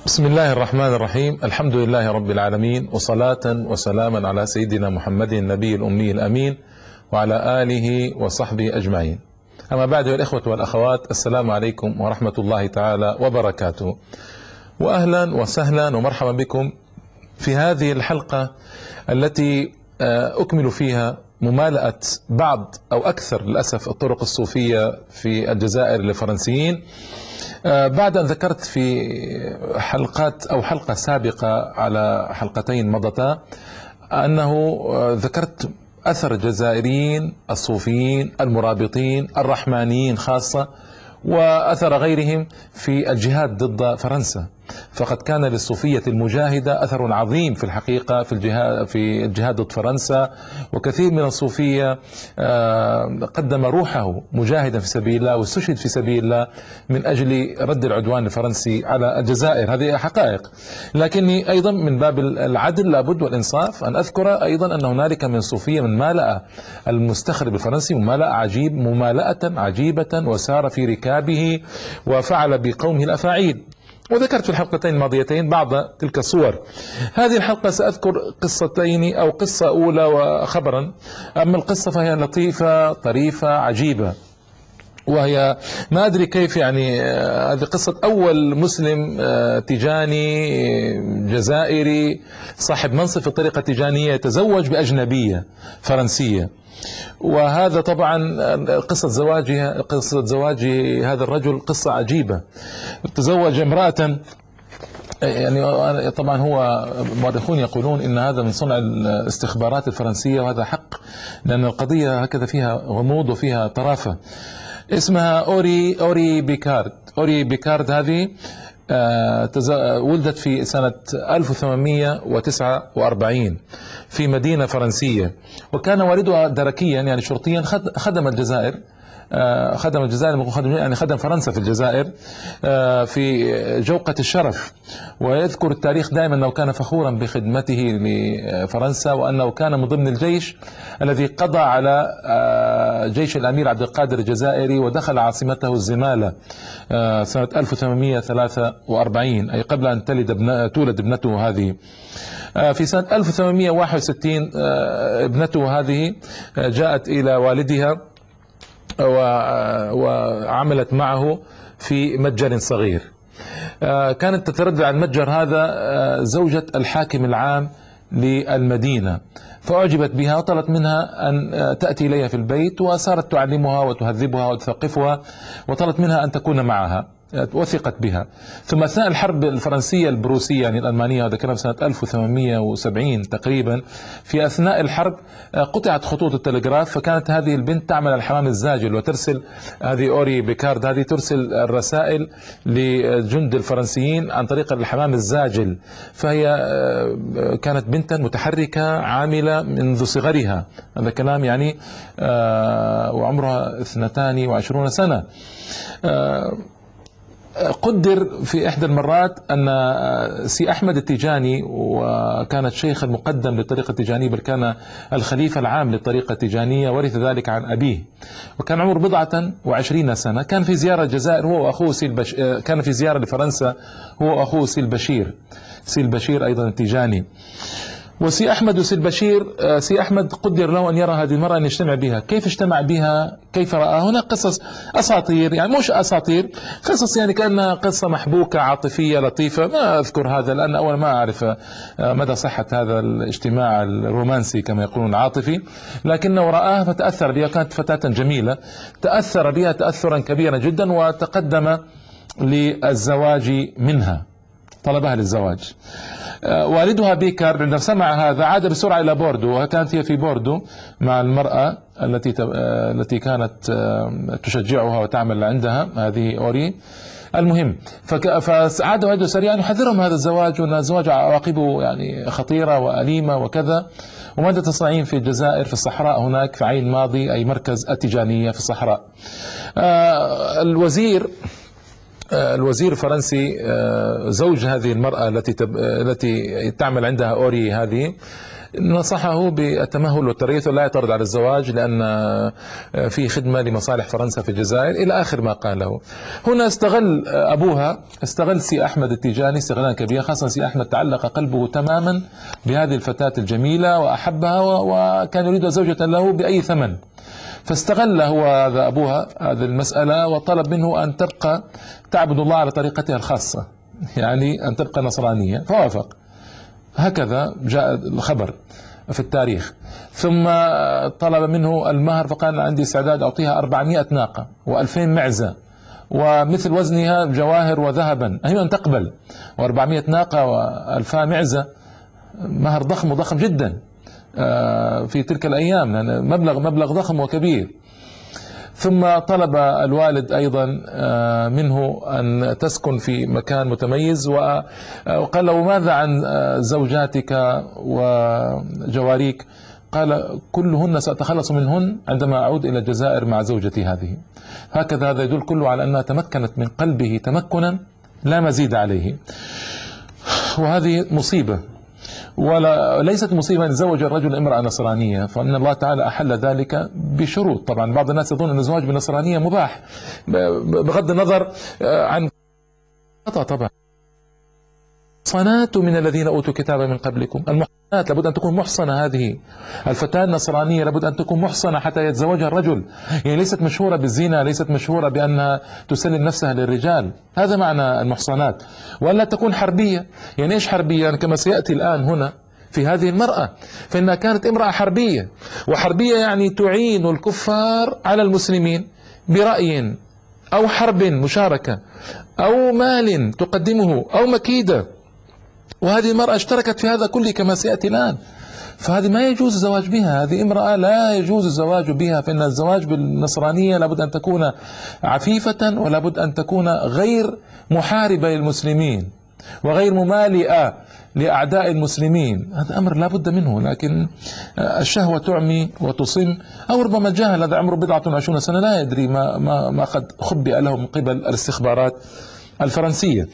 بسم الله الرحمن الرحيم. الحمد لله رب العالمين، وصلاة وسلاما على سيدنا محمد النبي الأمي الأمين وعلى آله وصحبه أجمعين. أما بعد، يا الإخوة والأخوات، السلام عليكم ورحمة الله تعالى وبركاته، وأهلا وسهلا ومرحبا بكم في هذه الحلقة التي أكمل فيها ممالأة بعض أو أكثر للأسف الطرق الصوفية في الجزائر للفرنسيين، بعد أن ذكرت في حلقات أو حلقة سابقة على حلقتين مضتا أنه ذكرت أثر الجزائريين الصوفيين المرابطين الرحمانيين خاصة، وأثر غيرهم في الجهاد ضد فرنسا. فقد كان للصوفية المجاهدة أثر عظيم في الحقيقة في الجهاد ضد فرنسا، وكثير من الصوفية قدم روحه مجاهدا في سبيل الله واستشهد في سبيل الله من أجل رد العدوان الفرنسي على الجزائر. هذه حقائق، لكني أيضا من باب العدل لابد والإنصاف أن أذكر أيضا أن هنالك من صوفية من مالأ المستخرب الفرنسي ممالأة عجيبة، وسار في ركابه وفعل بقومه الأفاعيل. وذكرت في الحلقتين الماضيتين بعض تلك الصور. هذه الحلقة سأذكر قصتين أو قصة أولى وخبرا. أما القصة فهي لطيفة طريفة عجيبة، وهي ما أدري كيف، يعني هذه قصة أول مسلم تيجاني جزائري صاحب منصب في الطريقة التيجانية يتزوج بأجنبية فرنسية. وهذا طبعا قصة زواج هذا الرجل قصة عجيبة. تزوج امرأة، يعني طبعا هو مؤرخون يقولون إن هذا من صنع الاستخبارات الفرنسية، وهذا حق، لأن القضية هكذا فيها غموض وفيها طرافة. اسمها أوري بيكارد. أوري بيكارد هذه ولدت في سنة 1849 في مدينة فرنسية، وكان والدها دركيا يعني شرطيا، خدم الجزائر، يعني خدم فرنسا في الجزائر في جوقة الشرف. ويذكر التاريخ دائما أنه كان فخورا بخدمته لفرنسا، وأنه كان من ضمن الجيش الذي قضى على جيش الأمير عبد القادر الجزائري، ودخل عاصمته الزمالة سنة 1843، أي قبل أن تولد ابنته هذه. في سنة 1861 ابنته هذه جاءت إلى والدها وعملت معه في متجر صغير. كانت تتردد عن المتجر هذا زوجة الحاكم العام للمدينة، فأعجبت بها وطلبت منها أن تأتي إليها في البيت، وصارت تعلمها وتهذبها وتثقفها، وطلبت منها أن تكون معها، وثقت بها. ثم أثناء الحرب الفرنسية البروسية يعني الألمانية، هذا كلام سنة 1870 تقريبا، في أثناء الحرب قطعت خطوط التلغراف، فكانت هذه البنت تعمل الحمام الزاجل، وترسل هذه أوري بيكارد هذه ترسل الرسائل لجند الفرنسيين عن طريق الحمام الزاجل. فهي كانت بنتا متحركة عاملة منذ صغرها، هذا كلام يعني، وعمرها 22 سنة. قدر في إحدى المرات أن سي أحمد التيجاني، وكانت شيخ المقدم للطريقة التيجانية، بل كان الخليفة العام للطريقة التيجانية، ورث ذلك عن أبيه، وكان عمره 27 سنة. كان في زيارة الجزائر هو وأخوه كان في زيارة لفرنسا هو وأخوه سي البشير أيضا التيجاني. وسي أحمد وسي البشير، سي أحمد قدر له أن يرى هذه المرأة، أن يجتمع بها. كيف اجتمع بها؟ كيف رأى؟ هنا قصص أساطير، يعني مش أساطير، قصص يعني كأنها قصة محبوكة عاطفية لطيفة. ما أذكر هذا لأن أولا ما أعرف مدى صحة هذا الاجتماع الرومانسي كما يقولون العاطفي، لكنه رآها فتأثر بها. كانت فتاة جميلة، تأثر بها تأثرا كبيرا جدا، وتقدم للزواج منها، طلبها للزواج. والدها بيكار عندما سمع هذا عاد بسرعة إلى بوردو، وكانت هي في بوردو مع المرأة التي كانت تشجعها وتعمل عندها، هذه أوري. المهم، فعاد والده سريعا يحذرهم هذا الزواج، وأن الزواج عواقبه يعني خطيرة وأليمة وكذا. وماذا تصنعين في الجزائر في الصحراء هناك في عين ماضي، أي مركز التيجانية في الصحراء. الوزير الفرنسي زوج هذه المرأة التي تعمل عندها أوري هذه، نصحه بالتمهل والتريث ولا يعترض على الزواج لأن في خدمة لمصالح فرنسا في الجزائر إلى آخر ما قاله. هنا استغل أبوها، استغل سي أحمد التيجاني استغلالا كبيرا، خاصة سي أحمد تعلق قلبه تماما بهذه الفتاة الجميلة وأحبها وكان يريد زوجة له بأي ثمن، فاستغل هو هذا أبوها هذه المسألة وطلب منه أن تبقى تعبد الله على طريقتها الخاصة، يعني أن تبقى نصرانية، فوافق. هكذا جاء الخبر في التاريخ. ثم طلب منه المهر فقال عندي استعداد أعطيها 400 ناقة و2000 معزة ومثل وزنها جواهر وذهبا، هي أن تقبل، و400 ناقة و2000 معزة مهر ضخم وضخم جدا في تلك الأيام، لأن مبلغ ضخم وكبير. ثم طلب الوالد أيضا منه أن تسكن في مكان متميز، وقال له ماذا عن زوجاتك وجواريك؟ قال كلهن سأتخلص منهن عندما أعود إلى الجزائر مع زوجتي هذه. هكذا هذا يدل كله على أنها تمكنت من قلبه تمكنا لا مزيد عليه، وهذه مصيبة. وليست مصيبة أن يتزوج الرجل امرأة نصرانية، فإن الله تعالى أحل ذلك بشروط. طبعا بعض الناس يظن أن الزواج بالنصرانية مباح بغض النظر عن خطأ. طبعا المحصنات من الذين أوتوا الكتاب من قبلكم، المحصنات لابد أن تكون محصنة، هذه الفتاة النصرانية لابد أن تكون محصنة حتى يتزوجها الرجل، يعني ليست مشهورة بالزنا، ليست مشهورة بأنها تسلم نفسها للرجال، هذا معنى المحصنات. ولا تكون حربية، يعني إيش حربية؟ يعني كما سيأتي الآن هنا في هذه المرأة، فإنها كانت امرأة حربية، وحربية يعني تعين الكفار على المسلمين برأي أو حرب مشاركة أو مال تقدمه أو مكيدة، وهذه المرأة اشتركت في هذا كله كما سيأتي الآن، فهذه ما يجوز الزواج بها، هذه امرأة لا يجوز الزواج بها. فإن الزواج بالنصرانية لابد أن تكون عفيفة، ولابد أن تكون غير محاربة للمسلمين وغير ممالئة لأعداء المسلمين، هذا أمر لا بد منه. لكن الشهوة تعمي وتصم، أو ربما الجهل، هذا عمره 20 سنة لا يدري ما قد خبئ له من قبل الاستخبارات الفرنسية.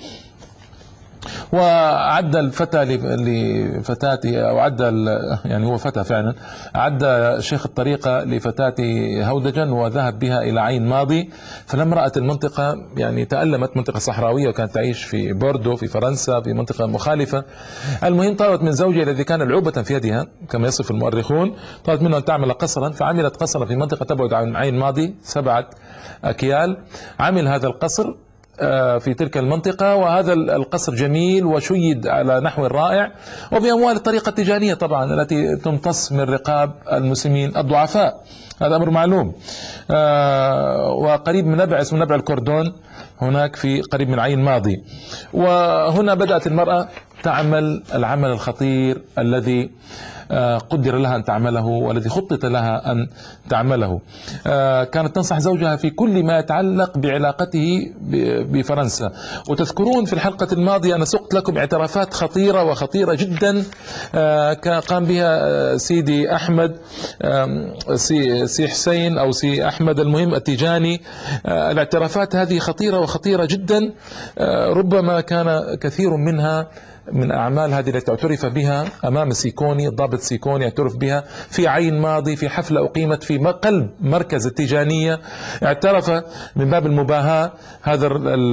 وعد الفتى لفتاته، أو عد يعني هو فتى فعلا، عد شيخ الطريقة لفتاته هودجا وذهب بها إلى عين ماضي. فلما رأت المنطقة، يعني تألمت، منطقة صحراوية وكانت تعيش في بوردو في فرنسا في منطقة مخالفة. المهم طلبت من زوجها الذي كان العوبة في يدها كما يصف المؤرخون، طلبت منه أن تعمل قصرا، فعملت قصرا في منطقة تبعد عن عين ماضي 7 أكيال. عمل هذا القصر في تلك المنطقة، وهذا القصر جميل وشيد على نحو رائع، وبأموال الطريقة التجارية طبعا التي تمتص من رقاب المسلمين الضعفاء، هذا أمر معلوم. وقريب من نبع اسمه نبع الكوردون، هناك في قريب من عين ماضي. وهنا بدأت المرأة تعمل العمل الخطير الذي قدر لها أن تعمله والذي خطط لها أن تعمله. كانت تنصح زوجها في كل ما يتعلق بعلاقته بفرنسا. وتذكرون في الحلقة الماضية أنا سقت لكم اعترافات خطيرة وخطيرة جدا قام بها سيدي أحمد، سي حسين أو سي أحمد، المهم التيجاني. الاعترافات هذه خطيرة وخطيرة جدا، ربما كان كثير منها من أعمال هذه التي اعترف بها أمام سيكوني، الضابط سيكوني اعترف بها في عين ماضي في حفلة أقيمت في قلب مركز التيجانية. اعترف من باب المباهاة هذا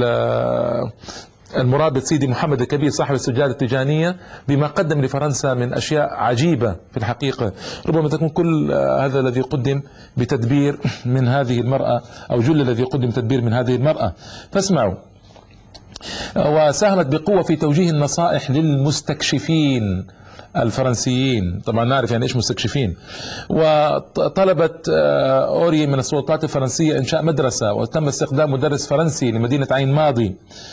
المرابط سيدي محمد الكبير صاحب السجادة التيجانية بما قدم لفرنسا من أشياء عجيبة في الحقيقة. ربما تكون كل هذا الذي قدم بتدبير من هذه المرأة، أو جل الذي قدم تدبير من هذه المرأة. فاسمعوا. وساهمت بقوة في توجيه النصائح للمستكشفين الفرنسيين، طبعا نعرف يعني ايش مستكشفين. وطلبت أوري من السلطات الفرنسية إنشاء مدرسة، وتم استخدام مدرس فرنسي لمدينة عين ماضي.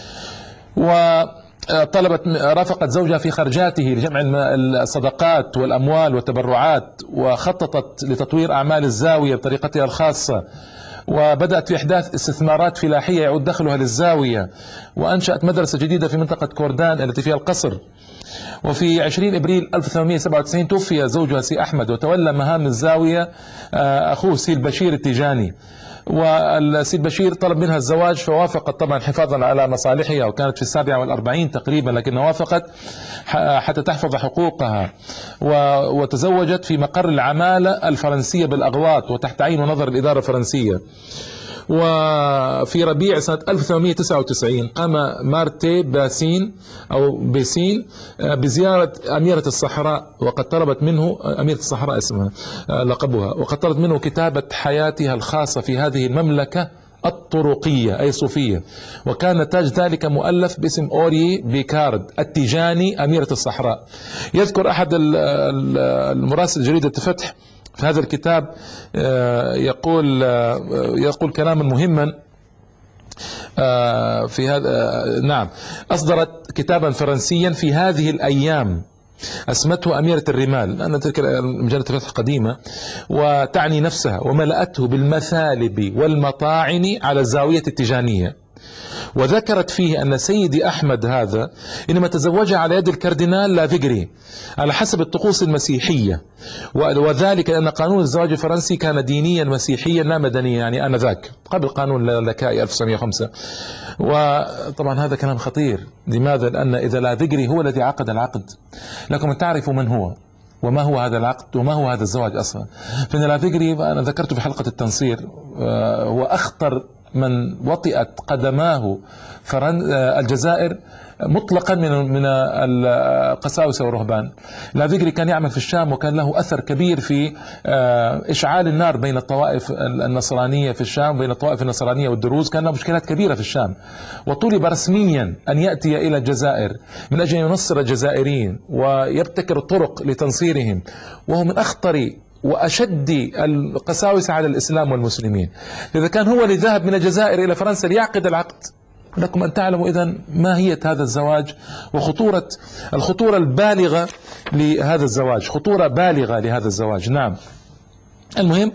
وطلبت رافقت زوجها في خرجاته لجمع الصدقات والأموال والتبرعات، وخططت لتطوير أعمال الزاوية بطريقتها الخاصة، وبدأت في إحداث استثمارات فلاحية يعود دخلها للزاوية، وأنشأت مدرسة جديدة في منطقة كوردان التي فيها القصر. وفي 20 إبريل 1897 توفي زوجها سي أحمد، وتولى مهام الزاوية أخوه سي البشير التيجاني. والسيد بشير طلب منها الزواج فوافقت طبعا حفاظا على مصالحها، وكانت في 47 تقريبا لكنها وافقت حتى تحفظ حقوقها، وتزوجت في مقر العمالة الفرنسية بالأغواط وتحت عين ونظر الإدارة الفرنسية. وفي ربيع سنة 1899 قام مارتي باسين بزيارة أميرة الصحراء، وقد طلبت منه أميرة الصحراء اسمها لقبها، وقد طلبت منه كتابة حياتها الخاصة في هذه المملكة الطرقية أي صوفية، وكان تاج ذلك مؤلف باسم أوري بيكارد التيجاني أميرة الصحراء. يذكر أحد المراسل جريدة الفتح في هذا الكتاب يقول كلاما مهما في هذا. نعم، أصدرت كتابا فرنسيا في هذه الأيام اسمته أميرة الرمال، لأن تلك مجلة الفتح قديمة، وتعني نفسها، وملأته بالمثالب والمطاعن على الزاوية التيجانية. وذكرت فيه أن سيدي أحمد هذا إنما تزوجها على يد الكاردينال لافيغري على حسب الطقوس المسيحية، وذلك لأن قانون الزواج الفرنسي كان دينيا مسيحيا لا مدنيا، يعني آنذاك قبل قانون لكائي 1905. وطبعا هذا كلام خطير. لماذا؟ لأن إذا لافيغري هو الذي عقد العقد، لكم أن تعرفوا من هو وما هو هذا العقد وما هو هذا الزواج أصلا. فإن لافيغري أنا ذكرته في حلقة التنصير هو أخطر من وطئت قدماه الجزائر مطلقا من القساوسة والرهبان. لافيغري كان يعمل في الشام، وكان له أثر كبير في إشعال النار بين الطوائف النصرانية في الشام، بين الطوائف النصرانية والدروز. كان له مشكلات كبيرة في الشام، وطلب رسميا أن يأتي إلى الجزائر من أجل أن ينصر الجزائريين ويبتكر طرق لتنصيرهم، وهو من أخطر وأشد القساوسة على الإسلام والمسلمين. إذا كان هو اللي ذهب من الجزائر إلى فرنسا ليعقد العقد، لكم أن تعلموا إذن ماهية هذا الزواج وخطورة الخطورة البالغة لهذا الزواج، خطورة بالغة لهذا الزواج. نعم، المهم،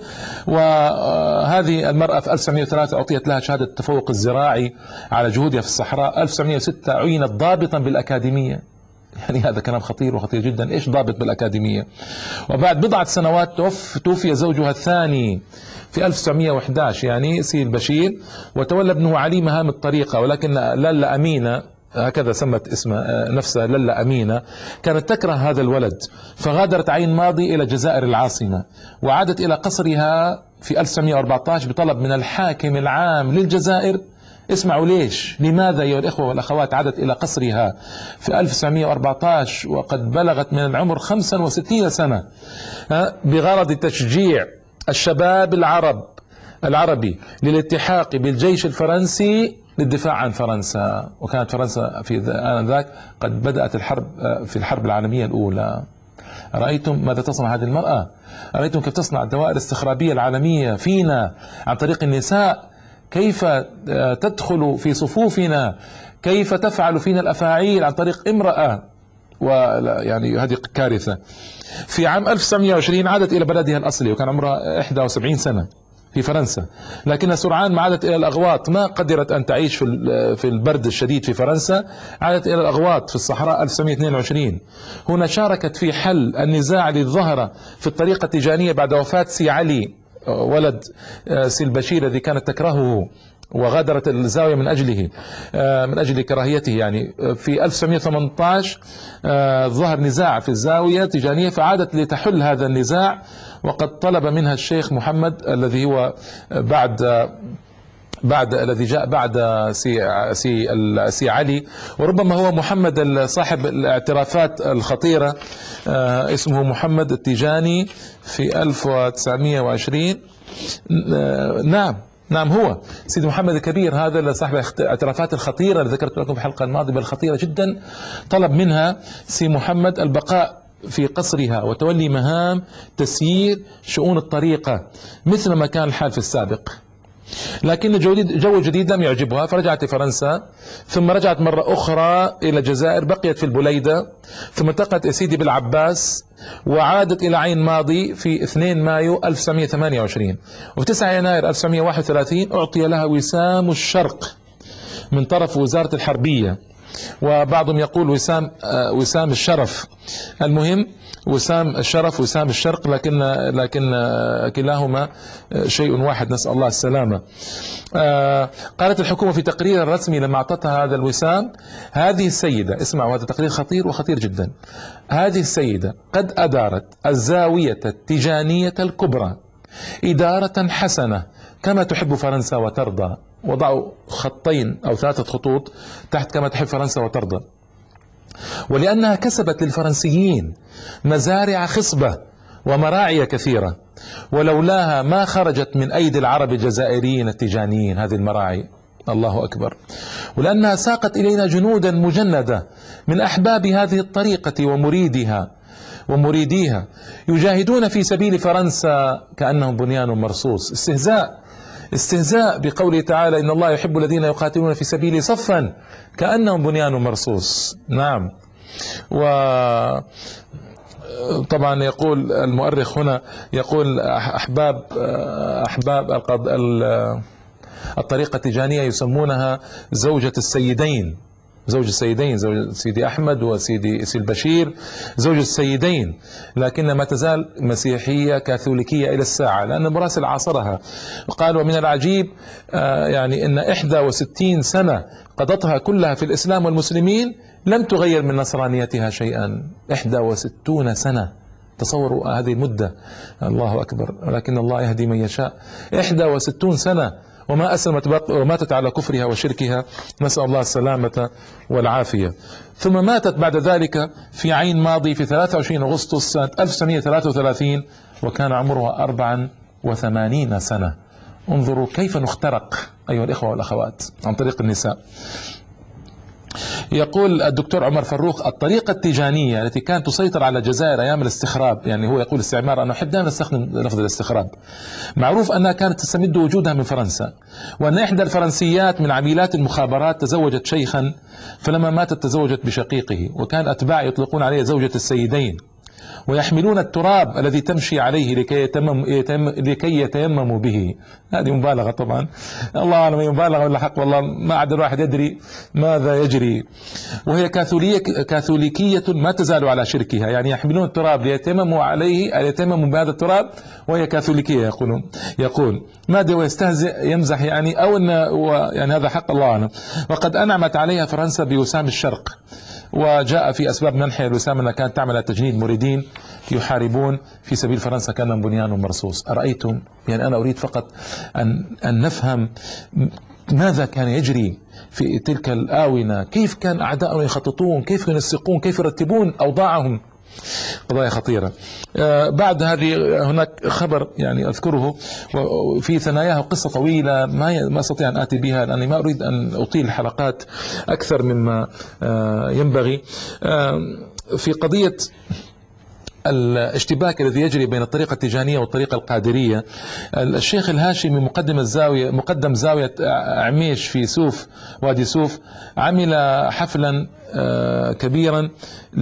وهذه المرأة في 1903 أعطيت لها شهادة التفوق الزراعي على جهودها في الصحراء. 1906 عينت ضابطا بالأكاديمية. يعني هذا كلام خطير وخطير جدا، ايش ضابط بالأكاديمية؟ وبعد بضعة سنوات توفي زوجها الثاني في 1911 يعني سيد بشير، وتولى ابنه علي مهام الطريقة، ولكن لالا أمينة هكذا سمت اسمها نفسها لالا أمينة كانت تكره هذا الولد، فغادرت عين ماضي إلى الجزائر العاصمة، وعادت إلى قصرها في 1914 بطلب من الحاكم العام للجزائر. اسمعوا ليش، لماذا أيها الإخوة والأخوات عادت إلى قصرها في 1914 وقد بلغت من العمر 65 سنة بغرض تشجيع الشباب العربي للالتحاق بالجيش الفرنسي للدفاع عن فرنسا. وكانت فرنسا في آنذاك قد بدأت في الحرب العالمية الأولى. رأيتم ماذا تصنع هذه المرأة؟ رأيتم كيف تصنع الدوائر الاستخرابية العالمية فينا عن طريق النساء، كيف تدخل في صفوفنا، كيف تفعل فينا الأفاعيل عن طريق امرأة. ويعني هذه كارثة. في عام 1920 عادت إلى بلدها الأصلي وكان عمرها 71 سنة في فرنسا، لكنها سرعان ما عادت إلى الأغواط، ما قدرت أن تعيش في البرد الشديد في فرنسا، عادت إلى الأغواط في الصحراء 1922. هنا شاركت في حل النزاع الذي ظهر في الطريقة التيجانية بعد وفاة سي علي ولد سي البشير الذي كانت تكرهه، وغادرت الزاوية من أجل كراهيته. يعني في 1918 ظهر نزاع في الزاوية تيجانية، فعادت لتحل هذا النزاع، وقد طلب منها الشيخ محمد الذي هو الذي جاء بعد سي علي، وربما هو محمد صاحب الاعترافات الخطيرة، اسمه محمد التيجاني في 1920. نعم هو سيد محمد الكبير هذا صاحب الاعترافات الخطيرة اللي ذكرت لكم في الحلقة الماضية بل خطيرة جدا. طلب منها سي محمد البقاء في قصرها وتولي مهام تسيير شؤون الطريقة مثل ما كان الحال في السابق، لكن جو جديد لم يعجبها، فرجعت لفرنسا، ثم رجعت مرة أخرى إلى الجزائر، بقيت في البليدة، ثم التقت سيدي بالعباس، وعادت إلى عين ماضي في 2 مايو 1928. وفي 9 يناير 1931 أعطي لها وسام الشرق من طرف وزارة الحربية، وبعضهم يقول وسام الشرف. المهم وسام الشرف وسام الشرق، لكن كلاهما شيء واحد، نسأل الله السلامة. قالت الحكومة في تقرير رسمي لما أعطتها هذا الوسام: هذه السيدة، اسمعوا هذا تقرير خطير وخطير جدا، هذه السيدة قد أدارت الزاوية التيجانية الكبرى إدارة حسنة كما تحب فرنسا وترضى. وضعوا خطين أو 3 خطوط تحت كما تحب فرنسا وترضى. ولأنها كسبت للفرنسيين مزارع خصبة ومراعي كثيرة، ولولاها ما خرجت من أيدي العرب الجزائريين التيجانيين هذه المراعي. الله أكبر. ولأنها ساقت إلينا جنودا مجندة من أحباب هذه الطريقة ومريديها يجاهدون في سبيل فرنسا كأنهم بنيان مرصوص. استهزاء بقوله تعالى: إن الله يحب الذين يقاتلون في سبيله صفا كأنهم بنيان مرصوص. نعم. وطبعا يقول المؤرخ هنا، يقول أحباب الطريقة التيجانية يسمونها زوجة السيدين، زوج سيدي أحمد وسيدي البشير، زوج السيدين، لكن ما تزال مسيحية كاثوليكية إلى الساعة، لأن مراسل عاصرها. قال: ومن العجيب يعني أن 61 سنة قضتها كلها في الإسلام والمسلمين لم تغير من نصرانيتها شيئا. 61 سنة، تصوروا هذه المدة. الله أكبر. ولكن الله يهدي من يشاء. 61 سنة وما أسلمت وماتت على كفرها وشركها، نسأل الله السلامة والعافية. ثم ماتت بعد ذلك في عين ماضي في 23 أغسطس سنة 1933 وكان عمرها 84 سنة. انظروا كيف نخترق أيها الإخوة والأخوات عن طريق النساء. يقول الدكتور عمر فروخ: الطريقة التيجانية التي كانت تسيطر على الجزائر أيام الاستخراب، يعني هو يقول استعمار، أنا أحب دائما أستخدم لفظ الاستخراب، معروف أنها كانت تستمد وجودها من فرنسا، وأن إحدى الفرنسيات من عميلات المخابرات تزوجت شيخا، فلما ماتت تزوجت بشقيقه، وكان أتباع يطلقون عليه زوجة السيدين، ويحملون التراب الذي تمشي عليه لكي يتيمموا به. هذه مبالغة طبعا، الله أعلم مبالغة ولا حق، والله ما عاد الواحد يدري ماذا يجري. وهي كاثوليكية ما تزال على شركها، يعني يحملون التراب ليتيمموا عليه، ليتيمموا بهذا التراب، وهي كاثوليكية. يقول ماذا ويستهزئ يمزح يعني، أو أن يعني هذا حق الله أعلم. وقد أنعمت عليها فرنسا بوسام الشرق، وجاء في أسباب منحها الوسام أنها كانت تعمل تجنيد مريدين يحاربون في سبيل فرنسا كان بنيان مرصوص. أرأيتم؟ يعني أنا أريد فقط أن نفهم ماذا كان يجري في تلك الآونة، كيف كان أعداؤنا يخططون، كيف ينسقون، كيف يرتبون أوضاعهم. قضايا خطيرة. بعد هذه هناك خبر يعني أذكره وفي ثناياه قصة طويلة ما أستطيع أن آتي بها لأني ما أريد أن أطيل الحلقات أكثر مما ينبغي. في قضية الاشتباك الذي يجري بين الطريقة التيجانية والطريقة القادرية، الشيخ الهاشمي مقدم زاوية عميش في سوف وادي سوف عمل حفلا كبيرا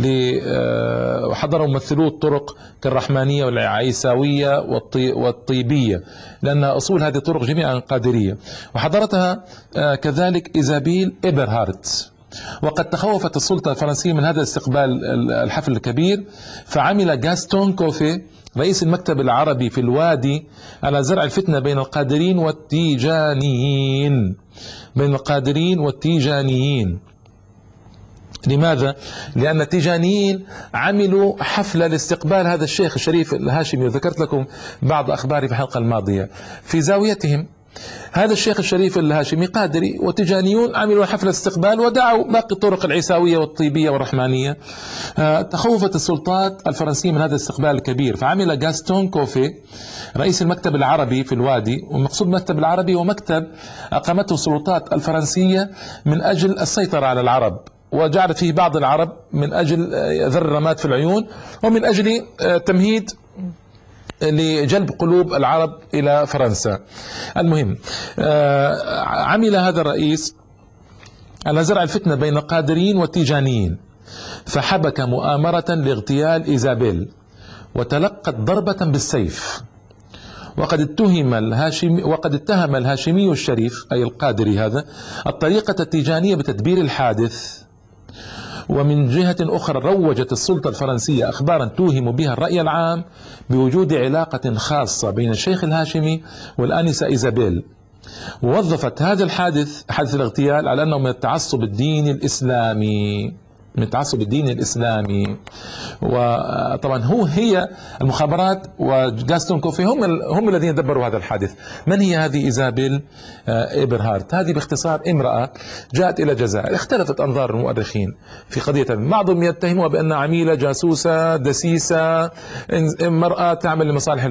وحضر ممثلو الطرق كالرحمانية والعيساوية والطيبية، لأن أصول هذه الطرق جميعا قادرية، وحضرتها كذلك إيزابيل إبرهارت. وقد تخوفت السلطة الفرنسية من هذا الاستقبال الحفل الكبير، فعمل غاستون كوفي رئيس المكتب العربي في الوادي على زرع الفتنة بين القادرين والتيجانيين. لماذا؟ لأن التيجانيين عملوا حفلة لاستقبال هذا الشيخ الشريف الهاشمي، وذكرت لكم بعض أخباره في الحلقة الماضية. في زاويتهم هذا الشيخ الشريف الهاشمي قادري، والتيجانيون عملوا حفلة استقبال ودعوا باقي الطرق العيساوية والطيبية والرحمانية. تخوفت السلطات الفرنسية من هذا الاستقبال الكبير، فعمل غاستون كوفي رئيس المكتب العربي في الوادي، والمقصود المكتب العربي هو مكتب أقامته السلطات الفرنسية من أجل السيطرة على العرب، وجعلت فيه بعض العرب من أجل ذر الرماد في العيون، ومن أجل تمهيد لجلب قلوب العرب إلى فرنسا. المهم عمل هذا الرئيس على زرع الفتنة بين القادرين والتيجانيين، فحبك مؤامرة لاغتيال إيزابيل وتلقت ضربة بالسيف. وقد اتهم الهاشمي الشريف أي القادري هذا الطريقة التيجانية بتدبير الحادث، ومن جهة أخرى روجت السلطة الفرنسية أخبارا توهم بها الرأي العام بوجود علاقة خاصة بين الشيخ الهاشمي والآنسة إيزابيل، ووظفت هذا الحادث، حادث الاغتيال، على أنه من التعصب الديني الإسلامي، من التعصب الديني الإسلامي. وطبعا هي المخابرات وجاستون كوفي هم الذين دبروا هذا الحادث. من هي هذه إيزابيل إيبرهارت؟ هذه باختصار امرأة جاءت إلى الجزائر. اختلفت أنظار المؤرخين في قضية، بعضهم يتهمها بأنها عميلة جاسوسة دسيسة، امرأة تعمل لمصالح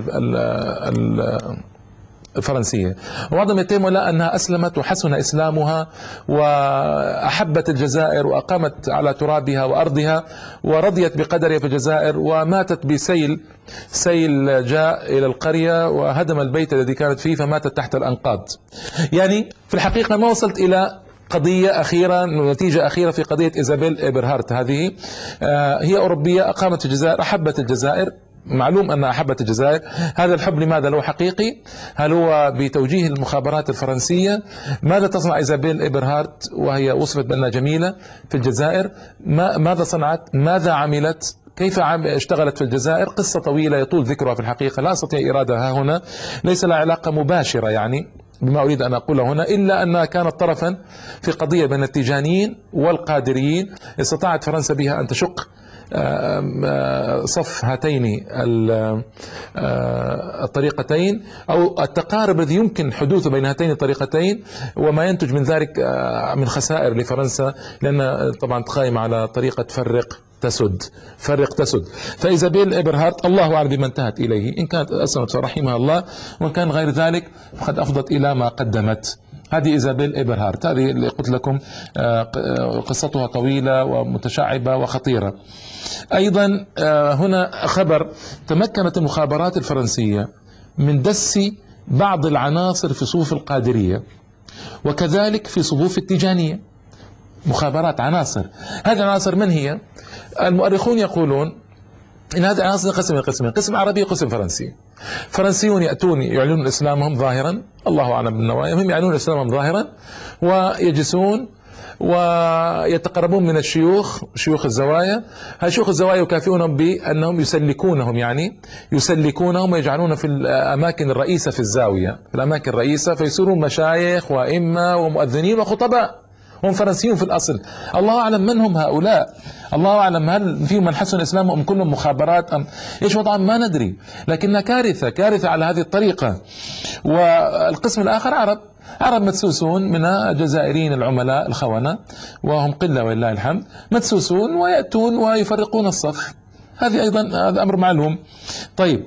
الفرنسية، وبعضهم يتهموا لا أنها أسلمت وحسن إسلامها وأحبت الجزائر وأقامت على ترابها وأرضها ورضيت بقدرها في الجزائر، وماتت بسيل جاء إلى القرية وهدم البيت الذي كانت فيه فماتت تحت الأنقاض. يعني في الحقيقة ما وصلت إلى قضية أخيرة، نتيجة أخيرة في قضية إيزابيل إيبرهارت. هذه هي أوروبية، أقامت في الجزائر، أحبت الجزائر، معلوم أنها أحبت الجزائر. هذا الحب لماذا له حقيقي؟ هل هو بتوجيه المخابرات الفرنسية؟ ماذا تصنع إيزابيل إيبرهارت وهي وصفت بأنها جميلة في الجزائر؟ ماذا صنعت؟ ماذا عملت؟ كيف اشتغلت في الجزائر؟ قصة طويلة يطول ذكرها في الحقيقة، لا أستطيع إيرادها هنا، ليس لها علاقة مباشرة يعني بما أريد أن أقوله هنا، إلا أنها كانت طرفا في قضية بين التيجانيين والقادريين. استطاعت فرنسا بها أن تشق صف هاتين الطريقتين أو التقارب الذي يمكن حدوثه بين هاتين الطريقتين، وما ينتج من ذلك من خسائر لفرنسا، لأن طبعا قائمة على طريقة فرق تسد. فإيزابيل إيبرهارت الله أعلم بما انتهت إليه، إن كانت أسلمت فرحمها الله، وإن كان غير ذلك فقد أفضت إلى ما قدمت. هذه إيزابيل إيبرهارت، هذه اللي قلت لكم قصتها طويلة ومتشعبة وخطيرة. أيضا هنا خبر: تمكنت المخابرات الفرنسية من دس بعض العناصر في صفوف القادرية وكذلك في صفوف التيجانية. مخابرات عناصر، هذه العناصر من هي؟ المؤرخون يقولون إن هذه العناصر قسم قسمين، قسم عربي وقسم فرنسي. فرنسيون يأتون يعلنون إسلامهم ظاهرا، الله أعلم بالنوايا، هم يعلنون إسلامهم ظاهرا ويجلسون ويتقربون من شيوخ الزوايا. شيوخ الزوايا يكافئونهم بأنهم يسلكونهم ويجعلون في الأماكن الرئيسة في الزاوية، في الأماكن الرئيسة، فيصيرون مشايخ وإمة ومؤذنين وخطباء. هم فرنسيون في الأصل، الله أعلم من هم هؤلاء، الله أعلم هل فيهم من حسن إسلامهم أم كلهم مخابرات أم إيش وضعهم، ما ندري، لكنها كارثة على هذه الطريقة. والقسم الآخر عرب مدسوسون من الجزائريين العملاء الخونة، وهم قلة ولله الحمد، مدسوسون ويأتون ويفرقون الصف. هذه أيضا هذا أمر معلوم. طيب،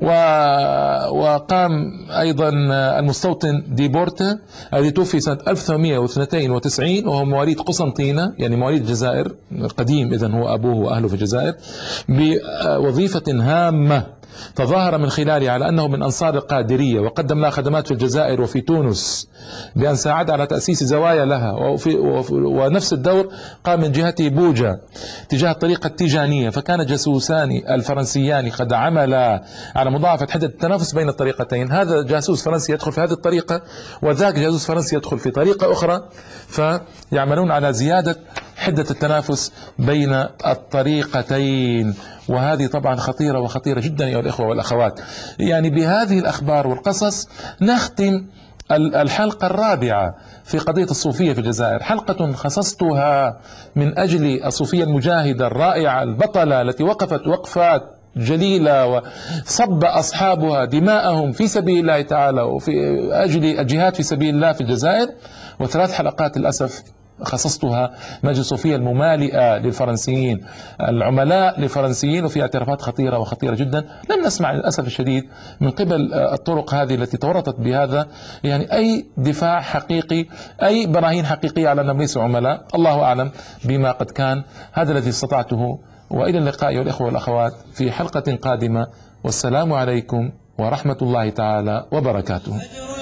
وقام أيضا المستوطن دي بورتا الذي توفي سنة 1892 وهو مواليد قسنطينة، يعني مواليد الجزائر القديم، إذن هو أبوه وأهله في الجزائر، بوظيفة هامة تظاهر من خلالها على أنه من أنصار القادرية، وقدم لها خدمات في الجزائر وفي تونس بأن ساعد على تأسيس زوايا لها، ونفس الدور قام من جهته بوجة تجاه الطريقة التيجانية، فكان جاسوسان الفرنسيان قد عملا على مضاعفة حدة التنافس بين الطريقتين. هذا جاسوس فرنسي يدخل في هذه الطريقة، وذاك جاسوس فرنسي يدخل في طريقة أخرى، فيعملون على زيادة حدة التنافس بين الطريقتين. وهذه طبعا خطيرة جدا أيها الإخوة والأخوات. يعني بهذه الأخبار والقصص نختم الحلقة الرابعة في قضية الصوفية في الجزائر، حلقة خصصتها من أجل الصوفية المجاهدة الرائعة البطلة التي وقفت وقفات جليلة وصب أصحابها دماءهم في سبيل الله تعالى وفي أجل الجهاد في سبيل الله في الجزائر. وثلاث حلقات للأسف خصصتها مجلس الصوفية الممالئة للفرنسيين، العملاء للفرنسيين، وفي اعترافات خطيرة جدا. لم نسمع للأسف الشديد من قبل الطرق هذه التي تورطت بهذا يعني أي دفاع حقيقي، أي براهين حقيقية على أنهم ليسوا عملاء. الله أعلم بما قد كان. هذا الذي استطعته، وإلى اللقاء أيها الإخوة والأخوات في حلقة قادمة، والسلام عليكم ورحمة الله تعالى وبركاته.